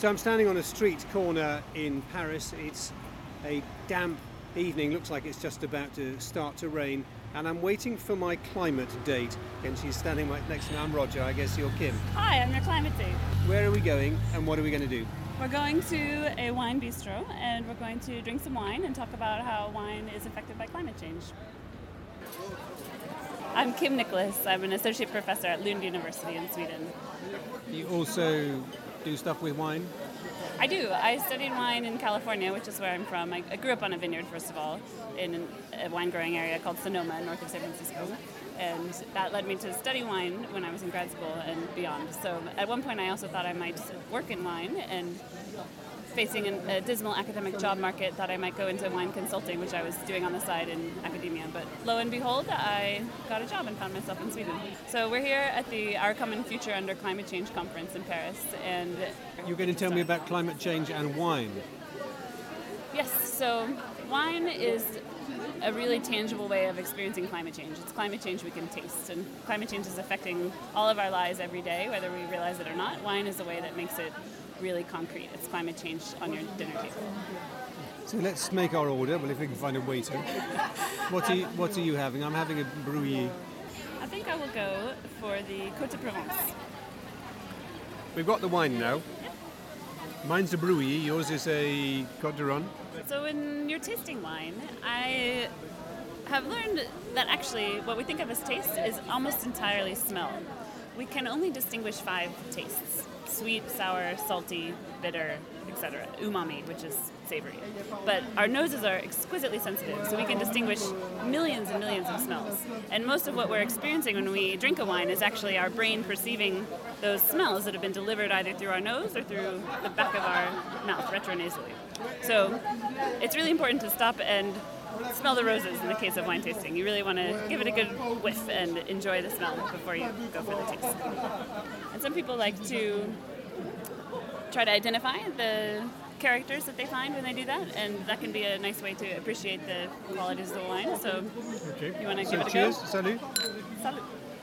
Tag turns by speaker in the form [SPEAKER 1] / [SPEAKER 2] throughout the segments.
[SPEAKER 1] So I'm standing on a street corner in Paris. It's a damp evening, looks like it's just about to start to rain, and I'm waiting for my climate date. And she's standing right next to me. I'm Roger, I guess you're Kim.
[SPEAKER 2] Hi, I'm your climate date.
[SPEAKER 1] Where are we going and what are we going to do?
[SPEAKER 2] We're going to a wine bistro and we're going to drink some wine and talk about how wine is affected by climate change. I'm Kim Nicholas. I'm an associate professor at Lund University in Sweden.
[SPEAKER 1] You also do stuff with wine?
[SPEAKER 2] I do. I studied wine in California, which is where I'm from. I grew up on a vineyard, first of all, in a wine growing area called Sonoma, north of San Francisco. And that led me to study wine when I was in grad school and beyond. So at one point I also thought I might work in wine, and facing a dismal academic job market, thought I might go into wine consulting, which I was doing on the side in academia. But lo and behold, I got a job and found myself in Sweden. So we're here at the Our Common Future Under Climate Change conference in Paris. And
[SPEAKER 1] you're going to tell me about climate change and wine.
[SPEAKER 2] Yes, so wine is a really tangible way of experiencing climate change. It's climate change we can taste, and climate change is affecting all of our lives every day, whether we realize it or not. Wine is a way that makes it really concrete. It's climate change on your dinner table.
[SPEAKER 1] So let's make our order. Well, if we can find a waiter. What are you having? I'm having a brouillis.
[SPEAKER 2] I think I will go for the Côte de Provence.
[SPEAKER 1] We've got the wine now. Mine's a brouillis. Yours is a Côte de Rhône.
[SPEAKER 2] So when you're tasting wine, I have learned that actually what we think of as taste is almost entirely smell. We can only distinguish 5 tastes: sweet, sour, salty, bitter, etc. Umami, which is savory. But our noses are exquisitely sensitive, so we can distinguish millions and millions of smells. And most of what we're experiencing when we drink a wine is actually our brain perceiving those smells that have been delivered either through our nose or through the back of our mouth, retronasally. So it's really important to stop and smell the roses in the case of wine tasting. You really want to give it a good whiff and enjoy the smell before you go for the taste. And some people like to try to identify the characters that they find when they do that, and that can be a nice way to appreciate the qualities of the wine. So
[SPEAKER 1] okay.
[SPEAKER 2] You want to give it a
[SPEAKER 1] cheers.
[SPEAKER 2] go?
[SPEAKER 1] Salut.
[SPEAKER 2] Salut.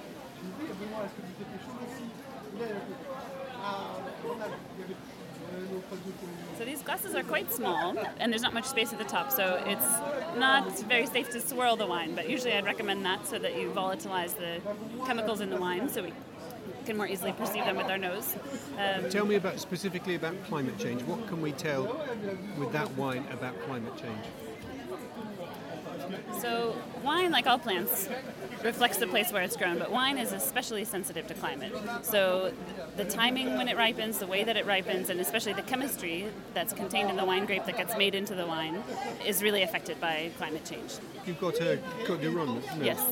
[SPEAKER 2] So these glasses are quite small, and there's not much space at the top, so it's not very safe to swirl the wine, but usually I'd recommend that so that you volatilize the chemicals in the wine so we can more easily perceive them with our nose.
[SPEAKER 1] Tell me specifically about climate change. What can we tell with that wine about climate change?
[SPEAKER 2] So wine, like all plants, reflects the place where it's grown, but wine is especially sensitive to climate. So the timing when it ripens, the way that it ripens, and especially the chemistry that's contained in the wine grape that gets made into the wine is really affected by climate change.
[SPEAKER 1] You've got a Côte de Rhône, isn't it?
[SPEAKER 2] Yes.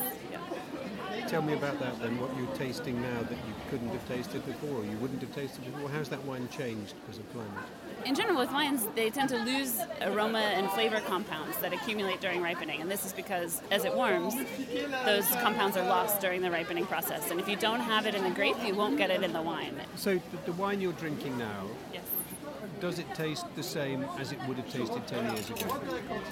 [SPEAKER 1] Tell me about that then, what you're tasting now that you couldn't have tasted before, or you wouldn't have tasted before. How's that wine changed because of climate?
[SPEAKER 2] In general, with wines, they tend to lose aroma and flavor compounds that accumulate during ripening. And this is because as it warms, those compounds are lost during the ripening process. And if you don't have it in the grape, you won't get it in the wine.
[SPEAKER 1] So the wine you're drinking now,
[SPEAKER 2] yes,
[SPEAKER 1] does it taste the same as it would have tasted 10 years ago?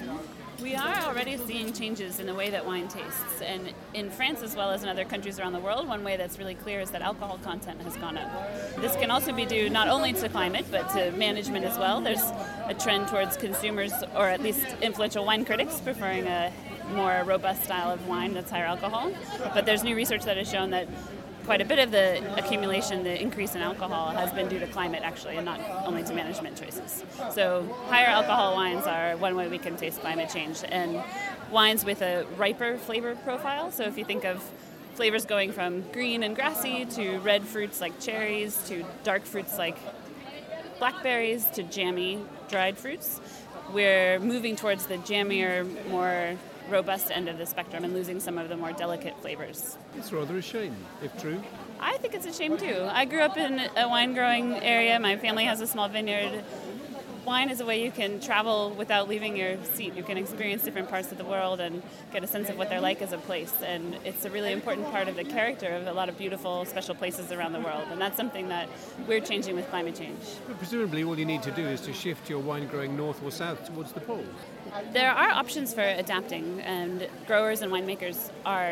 [SPEAKER 2] We are already seeing changes in the way that wine tastes. And in France, as well as in other countries around the world, one way that's really clear is that alcohol content has gone up. This can also be due not only to climate, but to management as well. There's a trend towards consumers, or at least influential wine critics, preferring a more robust style of wine that's higher alcohol. But there's new research that has shown that quite a bit of the accumulation, the increase in alcohol, has been due to climate, actually, and not only to management choices. So higher alcohol wines are one way we can taste climate change. And wines with a riper flavor profile, so if you think of flavors going from green and grassy to red fruits like cherries to dark fruits like blackberries to jammy dried fruits, we're moving towards the jammier, more robust end of the spectrum and losing some of the more delicate flavors.
[SPEAKER 1] It's rather a shame, if true.
[SPEAKER 2] I think it's a shame too. I grew up in a wine growing area. My family has a small vineyard. Wine is a way you can travel without leaving your seat. You can experience different parts of the world and get a sense of what they're like as a place. And it's a really important part of the character of a lot of beautiful, special places around the world. And that's something that we're changing with climate change.
[SPEAKER 1] But presumably all you need to do is to shift your wine growing north or south towards the poles.
[SPEAKER 2] There are options for adapting, and growers and winemakers are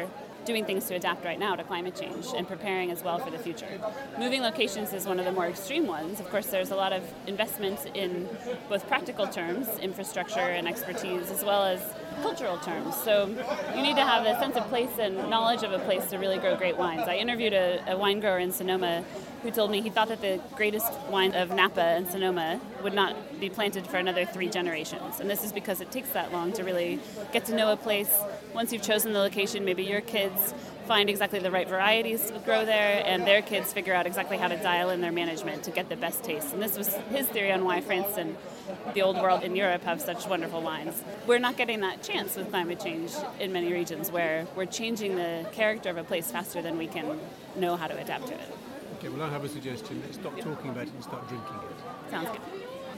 [SPEAKER 2] doing things to adapt right now to climate change and preparing as well for the future. Moving locations is one of the more extreme ones. Of course, there's a lot of investment in both practical terms, infrastructure and expertise, as well as cultural terms. So you need to have a sense of place and knowledge of a place to really grow great wines. I interviewed a wine grower in Sonoma who told me he thought that the greatest wine of Napa and Sonoma would not be planted for another 3 generations. And this is because it takes that long to really get to know a place. Once you've chosen the location, maybe your kids find exactly the right varieties to grow there, and their kids figure out exactly how to dial in their management to get the best taste. And this was his theory on why France and the old world in Europe have such wonderful wines. We're not getting that chance with climate change in many regions, where we're changing the character of a place faster than we can know how to adapt to it.
[SPEAKER 1] Okay, well, I have a suggestion. Let's stop talking about it and start drinking it.
[SPEAKER 2] Sounds good.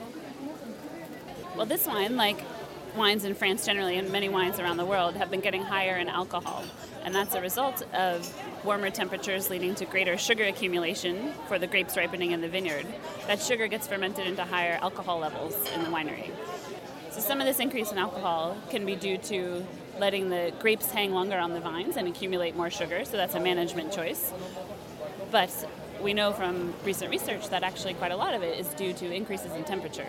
[SPEAKER 2] Well, this wine, like wines in France generally and many wines around the world, have been getting higher in alcohol. And that's a result of warmer temperatures leading to greater sugar accumulation for the grapes ripening in the vineyard. That sugar gets fermented into higher alcohol levels in the winery. So some of this increase in alcohol can be due to letting the grapes hang longer on the vines and accumulate more sugar, so that's a management choice. But we know from recent research that actually quite a lot of it is due to increases in temperature.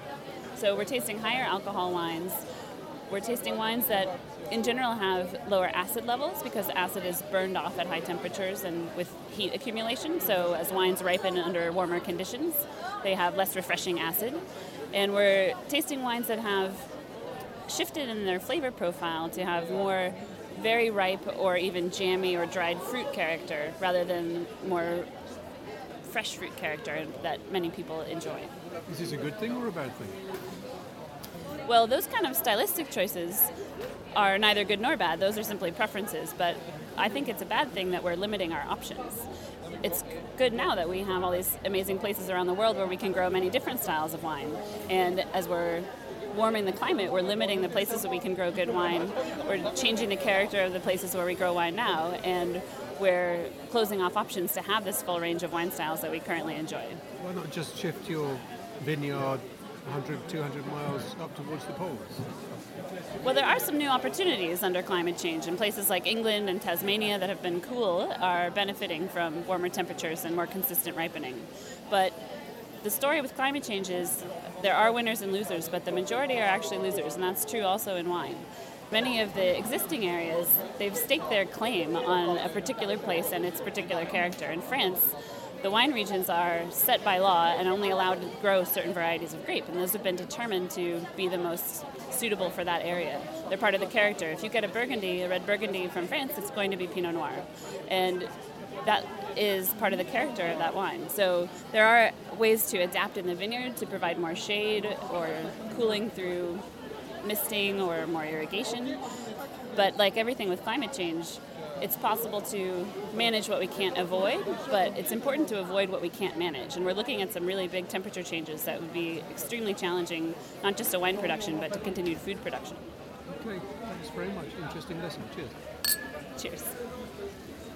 [SPEAKER 2] So we're tasting higher alcohol wines. We're tasting wines that in general have lower acid levels because acid is burned off at high temperatures and with heat accumulation. So as wines ripen under warmer conditions, they have less refreshing acid. And we're tasting wines that have shifted in their flavor profile to have more very ripe or even jammy or dried fruit character rather than more fresh fruit character that many people enjoy.
[SPEAKER 1] Is this a good thing or a bad thing?
[SPEAKER 2] Well, those kind of stylistic choices are neither good nor bad. Those are simply preferences, but I think it's a bad thing that we're limiting our options. It's good now that we have all these amazing places around the world where we can grow many different styles of wine. And as we're warming the climate, we're limiting the places that we can grow good wine. We're changing the character of the places where we grow wine now, and we're closing off options to have this full range of wine styles that we currently enjoy.
[SPEAKER 1] Why not just shift your vineyard 100, 200 miles up towards the poles?
[SPEAKER 2] Well, there are some new opportunities under climate change, and places like England and Tasmania that have been cool are benefiting from warmer temperatures and more consistent ripening. But the story with climate change is there are winners and losers, but the majority are actually losers, and that's true also in wine. Many of the existing areas, they've staked their claim on a particular place and its particular character. In France, the wine regions are set by law and only allowed to grow certain varieties of grape, and those have been determined to be the most suitable for that area. They're part of the character. If you get a Burgundy, a red Burgundy from France, it's going to be Pinot Noir. And that is part of the character of that wine. So there are ways to adapt in the vineyard to provide more shade or cooling through misting or more irrigation. But like everything with climate change, it's possible to manage what we can't avoid, but it's important to avoid what we can't manage. And we're looking at some really big temperature changes that would be extremely challenging, not just to wine production, but to continued food production.
[SPEAKER 1] Okay, thanks very much. Interesting lesson. Cheers.
[SPEAKER 2] Cheers.